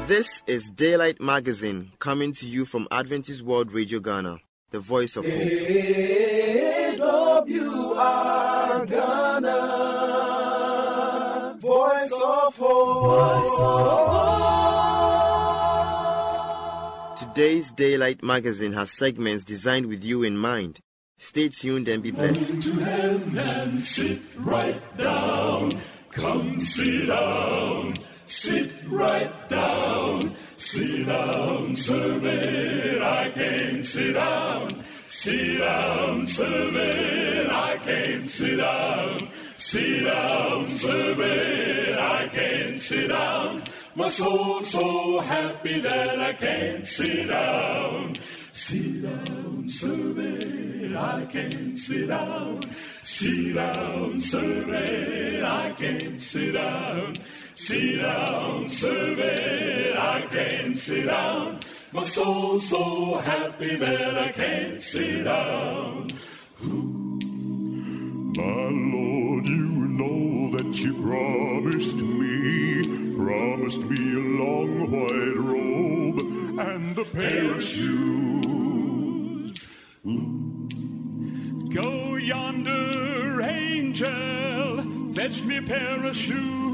This is Daylight Magazine, coming to you from Adventist World Radio Ghana, the voice of hope. AWR Ghana, voice of hope. Today's Daylight Magazine has segments designed with you in mind. Stay tuned and be blessed. Come to heaven and sit right down. Come sit down. Sit right down, sit down, serve it, I can't sit down. Sit down, serve it, I can't sit down. Sit down, serve it, I can't sit down. My soul's so happy that I can't sit down. Sit down, serve it, I can't sit down. Sit down, serve it, I can't sit down. Sit down, serve it, I can't sit down. My soul's so happy that I can't sit down. Ooh. My Lord, you know that you promised me a long white robe and a pair of shoes. Ooh. Go yonder, angel, fetch me a pair of shoes.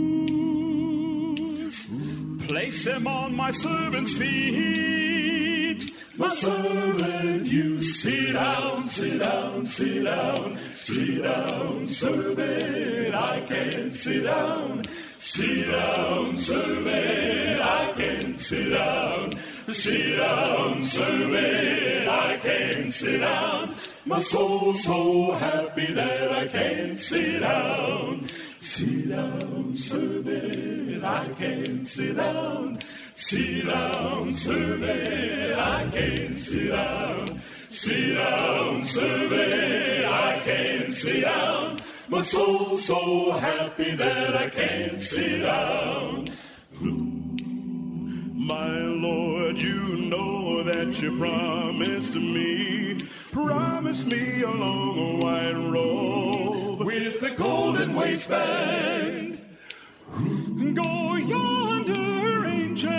Place them on my servant's feet. My servant, you sit down, sit down, sit down. Sit down, servant, I can't sit down. Sit down, servant, I can't sit down. Sit down, servant, I can't sit down. My soul's so happy that I can't sit down. Sit down, servant, I can't sit down. Sit down, servant, I can't sit down. Sit down, servant, I can't sit down. My soul's so happy that I can't sit down. Ooh. My Lord, you know that you promised me a long white robe with a golden waistband. Go yonder, angel,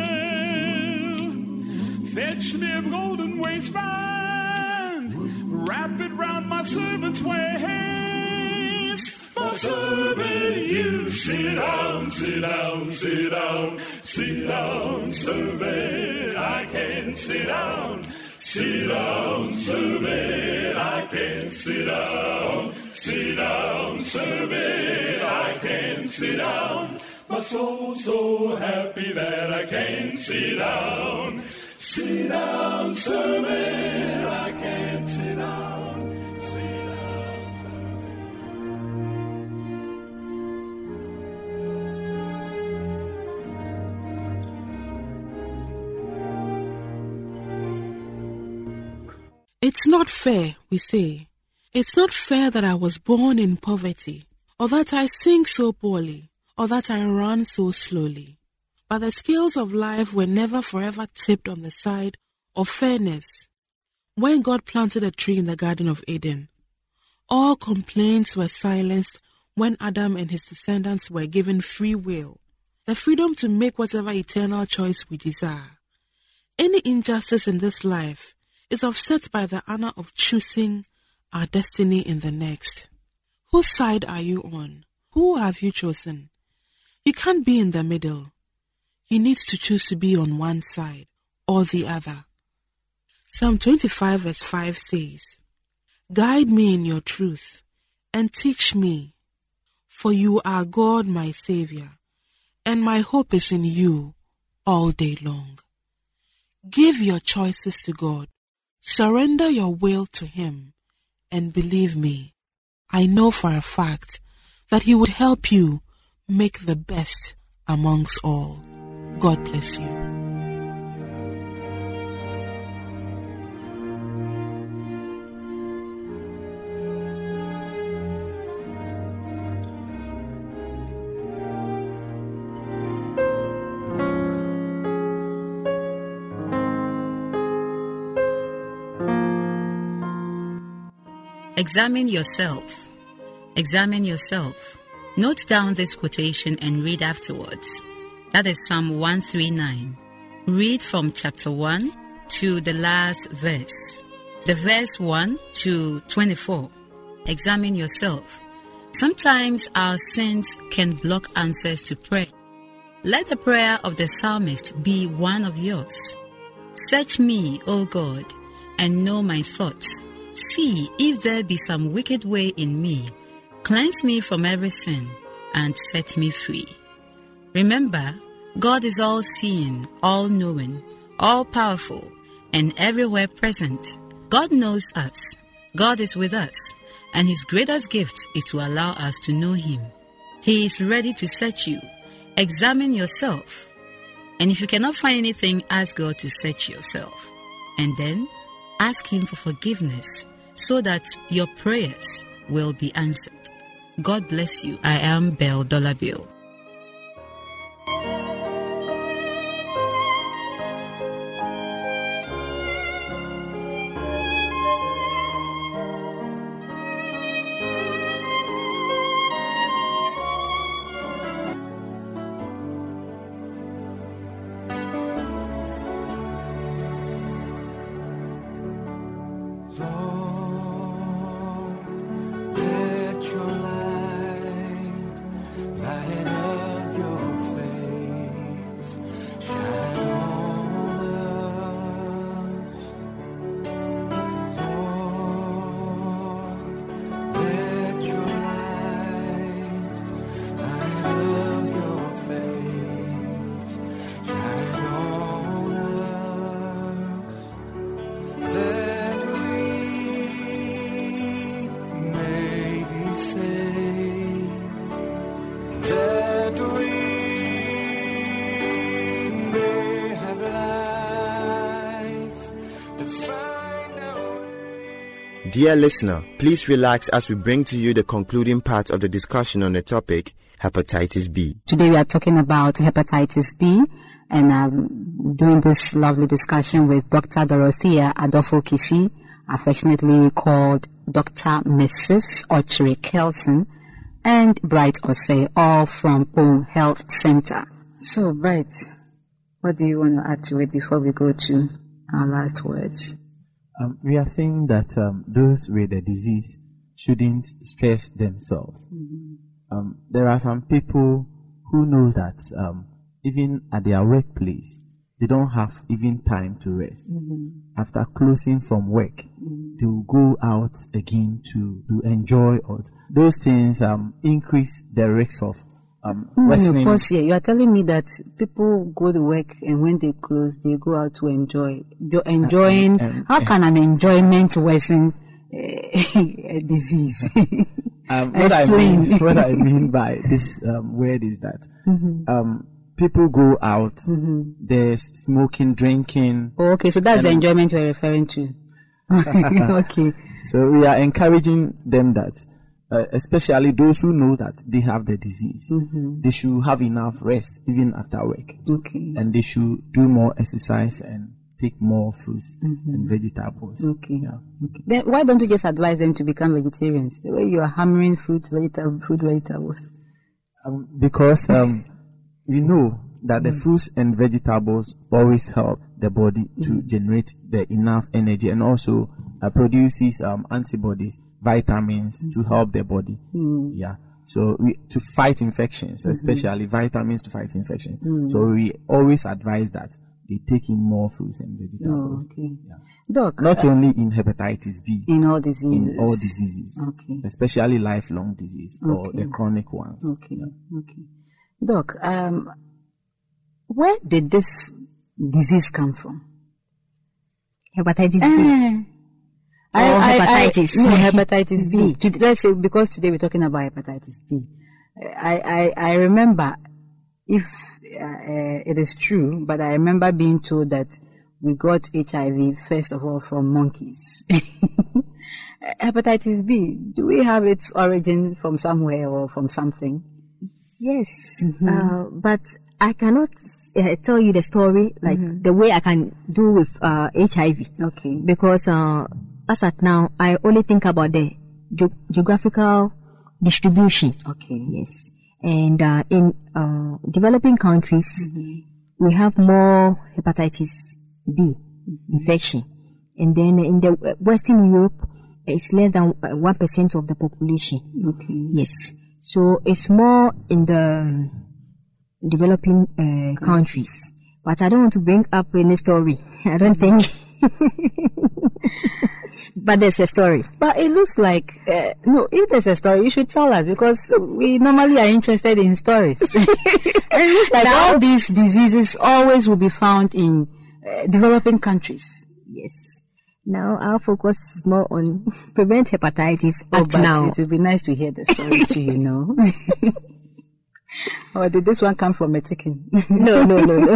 fetch me a golden waistband, wrap it round my servant's waist. My servant, you sit down, sit down, sit down, sit down, servant, I can't sit down. Sit down, servant, I can't sit down. Sit down, servant, I can't sit down. My soul's so happy that I can't sit down. Sit down, servant, I can't sit down. Sit down, It's not fair, we say. It's not fair that I was born in poverty, or that I sing so poorly, or that I run so slowly. But the scales of life were never forever tipped on the side of fairness. When God planted a tree in the Garden of Eden, all complaints were silenced when Adam and his descendants were given free will, the freedom to make whatever eternal choice we desire. Any injustice in this life is offset by the honor of choosing our destiny in the next. Whose side are you on? Who have you chosen? You can't be in the middle. You need to choose to be on one side or the other. Psalm 25 verse 5 says, Guide me in your truth and teach me, for you are God my Savior, and my hope is in you all day long. Give your choices to God. Surrender your will to Him, and believe me, I know for a fact that He would help you make the best amongst all. God bless you. Examine yourself. Examine yourself. Note down this quotation and read afterwards. That is Psalm 139. Read from chapter 1 to the last verse. The verse 1 to 24. Examine yourself. Sometimes our sins can block answers to prayer. Let the prayer of the psalmist be one of yours. Search me, O God, and know my thoughts. See if there be some wicked way in me. Cleanse me from every sin and set me free. Remember, God is all-seeing, all-knowing, all-powerful, and everywhere present. God knows us. God is with us, and His greatest gift is to allow us to know Him. He is ready to search you. Examine yourself. And if you cannot find anything, ask God to search yourself. And then ask Him for forgiveness so that your prayers will be answered. God bless you. I am Belle Dollar-Bill. Dear listener, please relax as we bring to you the concluding part of the discussion on the topic, hepatitis B. Today we are talking about hepatitis B, and I'm doing this lovely discussion with Dr. Dorothea Adolfo-Kisi, affectionately called Dr. Mrs. Ochre Kelson, and Bright Osei, all from Home Health Center. So, Bright, what do you want to add to it before we go to our last words? We are saying that those with the disease shouldn't stress themselves. Mm-hmm. There are some people who know that even at their workplace, they don't have even time to rest. Mm-hmm. After closing from work, mm-hmm. they will go out again to enjoy. Those things increase the risk of of course, yeah. You are telling me that people go to work and when they close, they go out to enjoy. Enjoying. How can an enjoyment worsen a disease? What I mean by this word is that mm-hmm. People go out, mm-hmm. they're smoking, drinking. Oh, okay, so that's the enjoyment you're referring to. Okay. So we are encouraging them that. Especially those who know that they have the disease, mm-hmm. they should have enough rest even after work. Okay. And they should do more exercise and take more fruits mm-hmm. and vegetables. Okay. Yeah. Okay. Then why don't you just advise them to become vegetarians? The way you are hammering fruit vegetables. Because we know that the fruits and vegetables always help the body to generate the enough energy and also produces antibodies, vitamins to help the body. Yeah. So to fight infections, especially vitamins to fight infections. So we always advise that they take in more fruits and vegetables. Oh, okay. Yeah. Doc, not only in hepatitis B. In all diseases. In all diseases. Okay. Especially lifelong disease or the chronic ones. Okay. Yeah. Okay. Doc, where did this disease come from? Hepatitis B. Hepatitis. No, hepatitis B. Let's say, because today we're talking about hepatitis B. I remember, if it is true, but I remember being told that we got HIV first of all from monkeys. Hepatitis B, do we have its origin from somewhere or from something? Yes, but I cannot tell you the story like the way I can do with HIV. Okay. Because as at now, I only think about the geographical distribution. Okay. Yes. And in developing countries, we have more hepatitis B infection. And then in the Western Europe, it's less than 1% of the population. Okay. Yes. So it's more in the developing countries. But I don't want to bring up any story. I don't think. But there's a story. But it looks like, no, if there's a story, you should tell us, because we normally are interested in stories. And it looks like all these diseases always will be found in developing countries. Yes. Now our focus is more on prevent hepatitis But now. it would be nice to hear the story too, you know. Or did this one come from a chicken? No.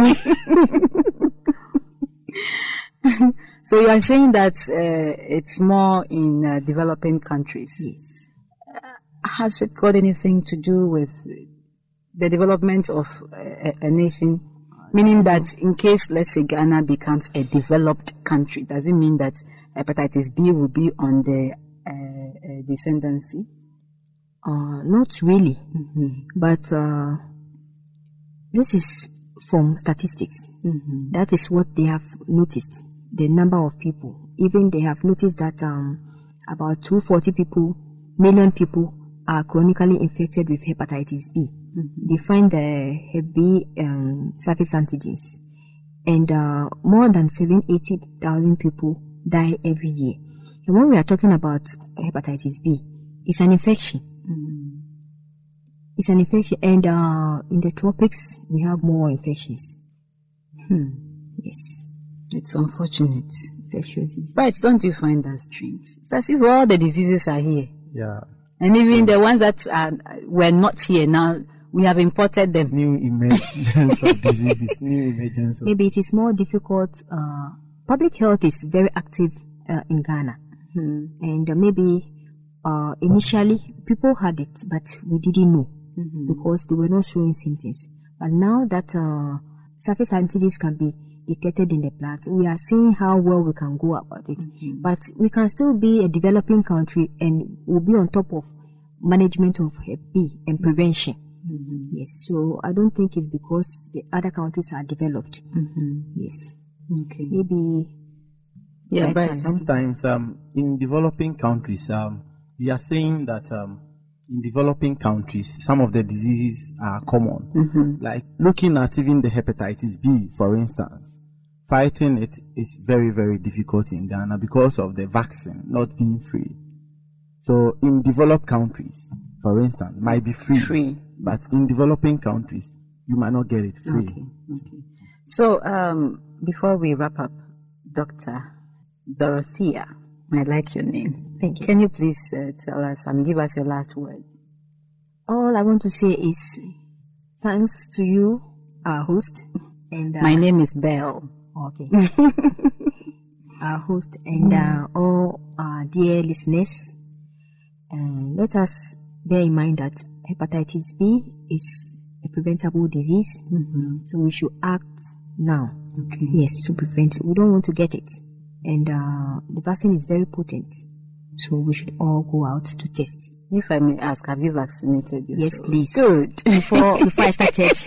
So you are saying that it's more in developing countries. Yes. Has it got anything to do with the development of a nation? Meaning that in case, let's say, Ghana becomes a developed country, does it mean that hepatitis B will be on the descendancy? Not really. But this is from statistics. That is what they have noticed. The number of people. Even they have noticed that about 240 million people are chronically infected with hepatitis B. They find the Hep B surface antigens, and more than 780,000 people die every year. And when we are talking about hepatitis B, it's an infection. It's an infection, and in the tropics we have more infections. Yes. It's unfortunate. Infectious disease. Right, don't you find that strange? It's as if all the diseases are here. Yeah. And even the ones that were not here now, we have imported them. New emergence of diseases, new emergence of... Maybe it is more difficult. Public health is very active in Ghana. And maybe initially people had it, but we didn't know because they were not showing symptoms. But now that surface antigens can be detected in the blood, we are seeing how well we can go about it. But we can still be a developing country and we'll be on top of management of Hep B and prevention. Yes, so I don't think it's because the other countries are developed. Yes. Okay. Maybe. Yeah, but sometimes in developing countries, we are saying that in developing countries, some of the diseases are common. Like looking at even the hepatitis B, for instance, fighting it is very, very difficult in Ghana because of the vaccine not being free. So in developed countries, for instance, might be free. But in developing countries, you might not get it free. Okay. So before we wrap up, Dr. Dorothea, I like your name. Thank you. Can you please tell us and give us your last word? All I want to say is thanks to you, our host. And my name is Belle. Okay. Our host and all our dear listeners. Let us bear in mind that hepatitis B is a preventable disease. So we should act now. Okay. Yes, to prevent it. We don't want to get it. And the vaccine is very potent. So we should all go out to test. If I may ask, have you vaccinated yourself? Yes, please. Good. Before I started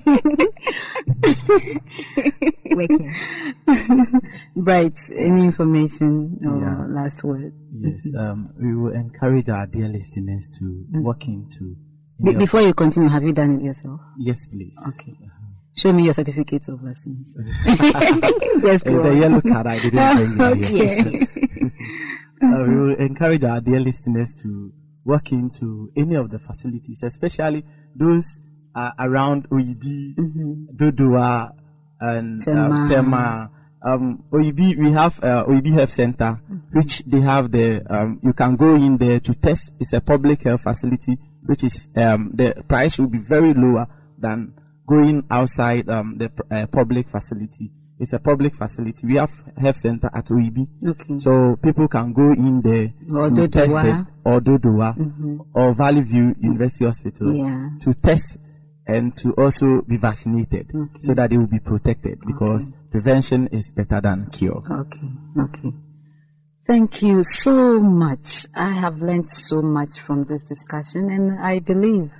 working. Right. Any information or last word? Yes. We will encourage our dear listeners to walk into... Before you continue, have you done it yourself? Yes, please. Okay. Show me your certificates of vaccination. Yes, the yellow card I didn't bring here. We will encourage our dear listeners to walk into any of the facilities, especially those around OEB, Dodua, and Tema. OEB, we have OEB Health Center, which they have the, you can go in there to test. It's a public health facility, which is, the price will be very lower than going outside the public facility. It's a public facility. We have health center at OEB. Okay. So people can go in there to test it, or Dodua, or Valley View University Hospital to test and to also be vaccinated so that they will be protected because prevention is better than cure. Okay. Thank you so much. I have learned so much from this discussion, and I believe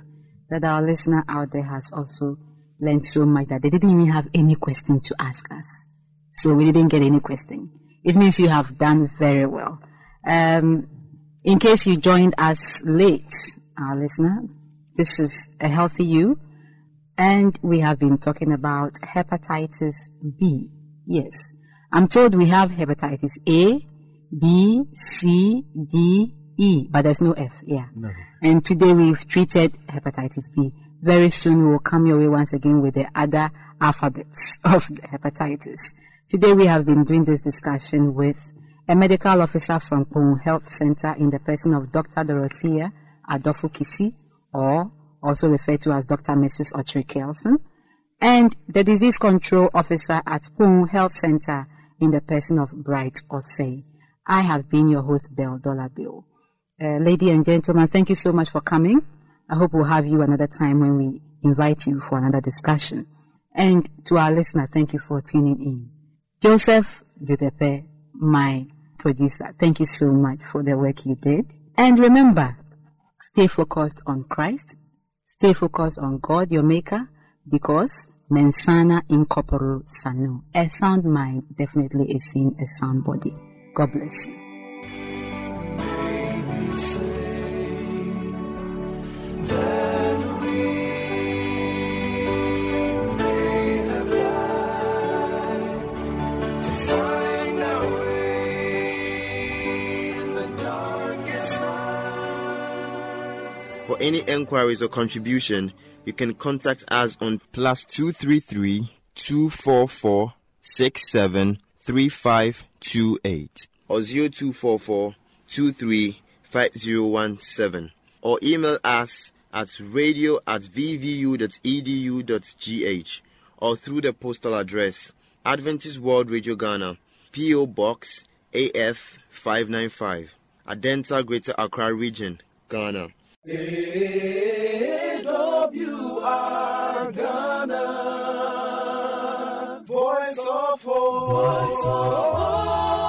that our listener out there has also learned so much that they didn't even have any question to ask us. So we didn't get any question. It means you have done very well. In case you joined us late, our listener, this is A Healthy You, and we have been talking about hepatitis B. Yes, I'm told we have hepatitis A, B, C, D, E, but there's no F, yeah. No. And today we've treated hepatitis B. Very soon we will come your way once again with the other alphabets of the hepatitis. Today we have been doing this discussion with a medical officer from Pong Health Center in the person of Dr. Dorothea Adofo-Kisi, or also referred to as Dr. Mrs. Audrey Kelson, and the disease control officer at Pong Health Center in the person of Bright Osei. I have been your host, Belle Dollar Bill. Ladies and gentlemen, thank you so much for coming. I hope we'll have you another time when we invite you for another discussion. And to our listener, thank you for tuning in. Joseph Judepe, my producer, thank you so much for the work you did. And remember, stay focused on Christ, stay focused on God, your maker, because mensana in corpore sano. A sound mind definitely is in a sound body. God bless you. For any enquiries or contribution, you can contact us on +233 244 673528 or 0244 235017, or email us at radio@vvu.edu.gh, or through the postal address Adventist World Radio Ghana, P.O. Box AF 595, Adenta, Greater Accra Region, Ghana. AWR Ghana, Voice of Hope. Voice of Hope.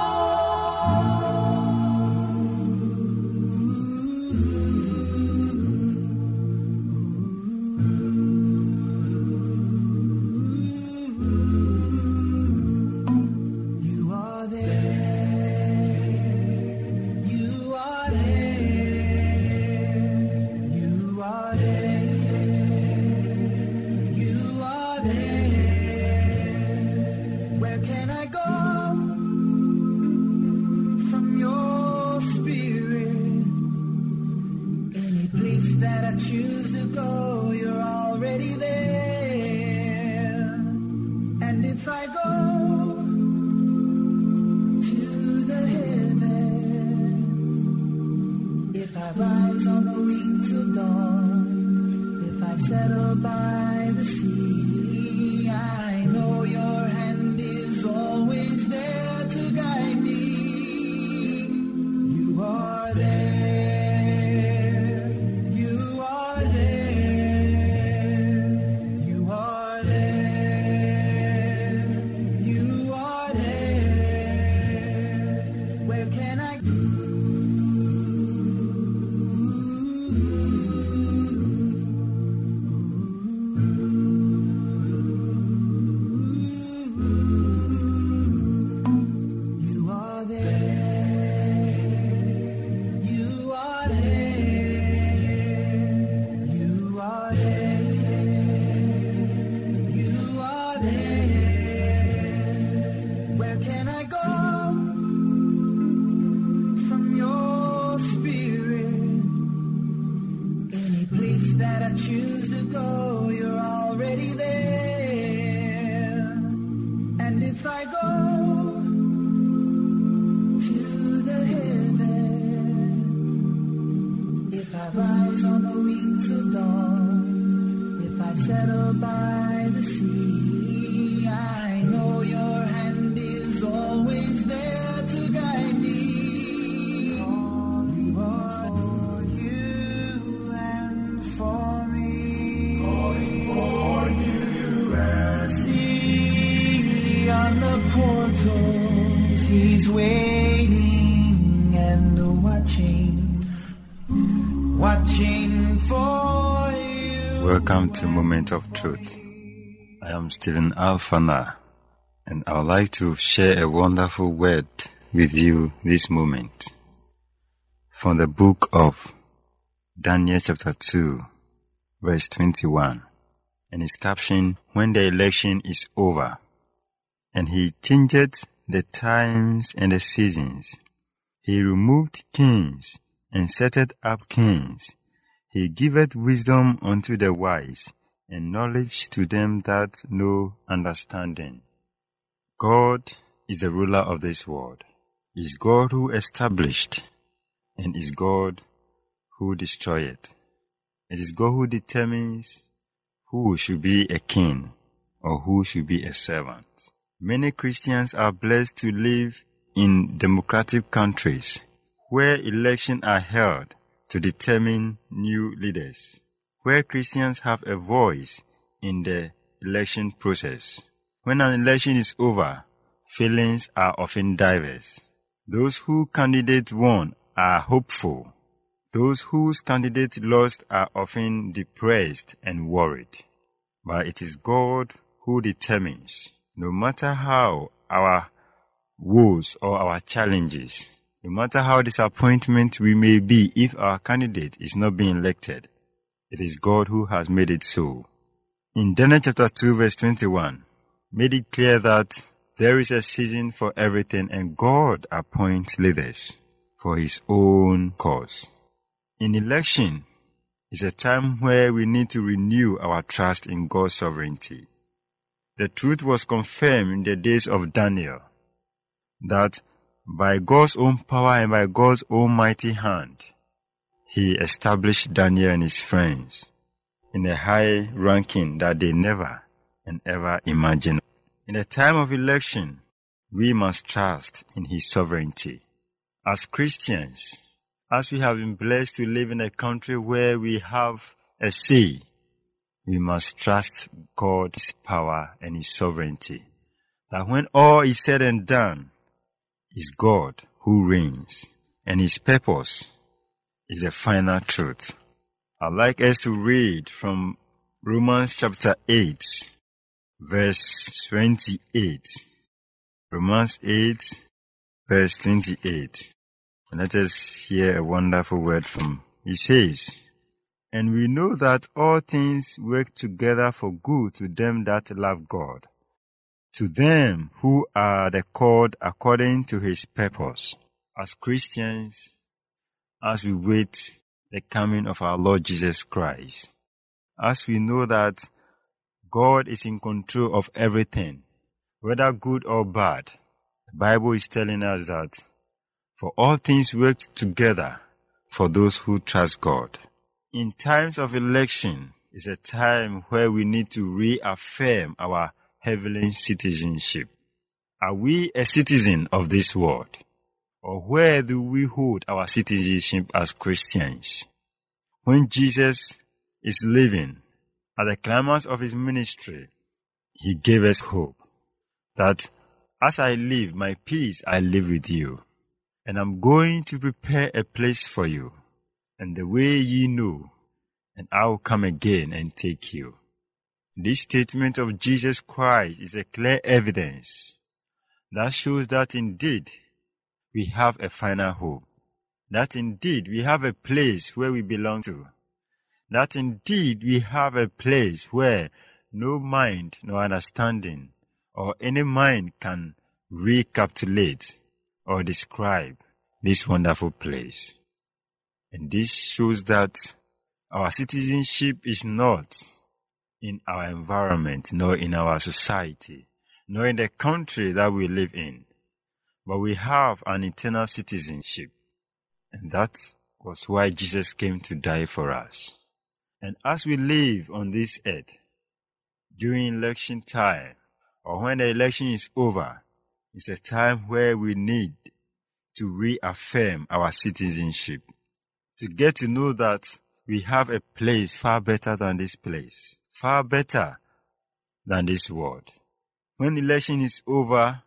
He's waiting and watching for you. Welcome to Moment of Truth. I am Stephen Alfana, and I would like to share a wonderful word with you this moment from the book of Daniel chapter 2, verse 21, and it's captioned, "When the election is over, and he changeth the times and the seasons. He removed kings and setteth up kings. He giveth wisdom unto the wise, and knowledge to them that know understanding." God is the ruler of this world. He is God who established, and is God who destroyeth. It is God who determines who should be a king or who should be a servant. Many Christians are blessed to live in democratic countries where elections are held to determine new leaders, where Christians have a voice in the election process. When an election is over, feelings are often diverse. Those whose candidate won are hopeful. Those whose candidate lost are often depressed and worried. But it is God who determines, no matter how our woes or our challenges, no matter how disappointed we may be if our candidate is not being elected, it is God who has made it so. In Daniel chapter 2 verse 21, made it clear that there is a season for everything and God appoints leaders for his own cause. In election is a time where we need to renew our trust in God's sovereignty. The truth was confirmed in the days of Daniel that by God's own power and by God's almighty hand, he established Daniel and his friends in a high ranking that they never and ever imagined. In the time of election, we must trust in his sovereignty. As Christians, as we have been blessed to live in a country where we have a say, we must trust God's power and his sovereignty. That when all is said and done, it's God who reigns, and his purpose is the final truth. I'd like us to read from Romans chapter 8, verse 28. Romans 8, verse 28. And let us hear a wonderful word from. He says, "And we know that all things work together for good to them that love God, to them who are the called according to his purpose." As Christians, as we wait the coming of our Lord Jesus Christ, as we know that God is in control of everything, whether good or bad, the Bible is telling us that for all things work together for those who trust God. In times of election is a time where we need to reaffirm our heavenly citizenship. Are we a citizen of this world? Or where do we hold our citizenship as Christians? When Jesus is living at the climax of his ministry, he gave us hope that as I live my peace, I live with you. And I'm going to prepare a place for you. And the way ye know, and I will come again and take you. This statement of Jesus Christ is a clear evidence that shows that indeed we have a final hope. That indeed we have a place where we belong to. That indeed we have a place where no mind, no understanding, or any mind can recapitulate or describe this wonderful place. And this shows that our citizenship is not in our environment, nor in our society, nor in the country that we live in, but we have an eternal citizenship. And that was why Jesus came to die for us. And as we live on this earth, during election time, or when the election is over, it's a time where we need to reaffirm our citizenship, to get to know that we have a place far better than this place, far better than this world. When election is over,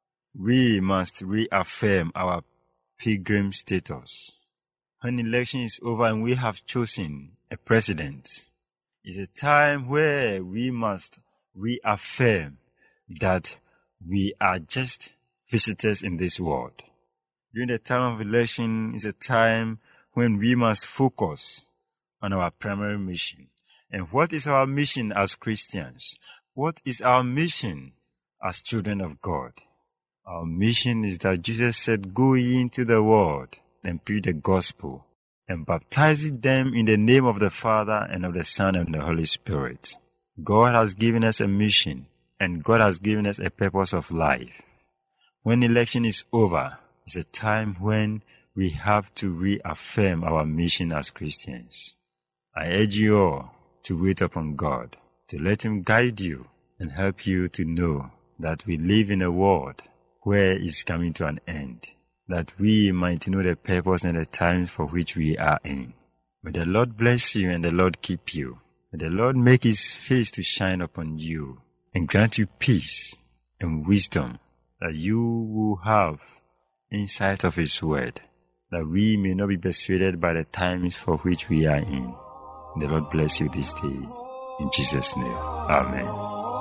we must reaffirm our pilgrim status. When election is over and we have chosen a president, is a time where we must reaffirm that we are just visitors in this world. During the time of election is a time when we must focus on our primary mission. And what is our mission as Christians? What is our mission as children of God? Our mission is that Jesus said, "Go ye into the world and preach the gospel, and baptizing them in the name of the Father and of the Son and the Holy Spirit." God has given us a mission, and God has given us a purpose of life. When election is over, it's a time when we have to reaffirm our mission as Christians. I urge you all to wait upon God, to let Him guide you and help you to know that we live in a world where it's coming to an end, that we might know the purpose and the times for which we are in. May the Lord bless you and the Lord keep you. May the Lord make His face to shine upon you and grant you peace and wisdom, that you will have insight of His word, that we may not be persuaded by the times for which we are in. The Lord bless you this day. In Jesus' name, amen.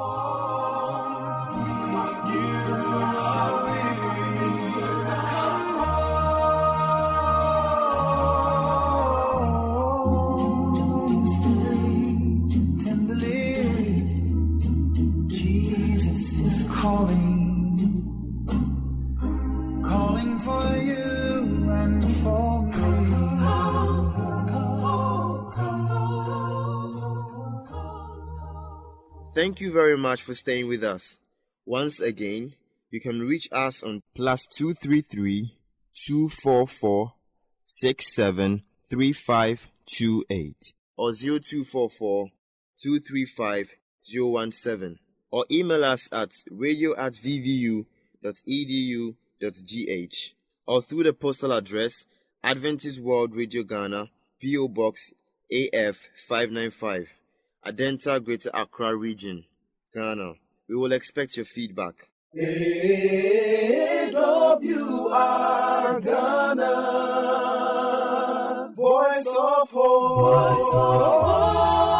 Thank you very much for staying with us. Once again, you can reach us on +233 244 673528 or 0244 235 017, or email us at radio@vvu.edu.gh, or through the postal address Adventist World Radio Ghana, P.O. Box AF 595, Adenta, Greater Accra Region, Ghana. We will expect your feedback. AWR Ghana, Voice of Hope.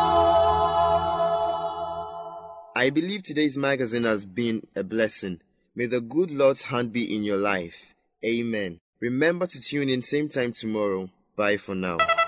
I believe today's magazine has been a blessing. May the good Lord's hand be in your life. Amen. Remember to tune in same time tomorrow. Bye for now.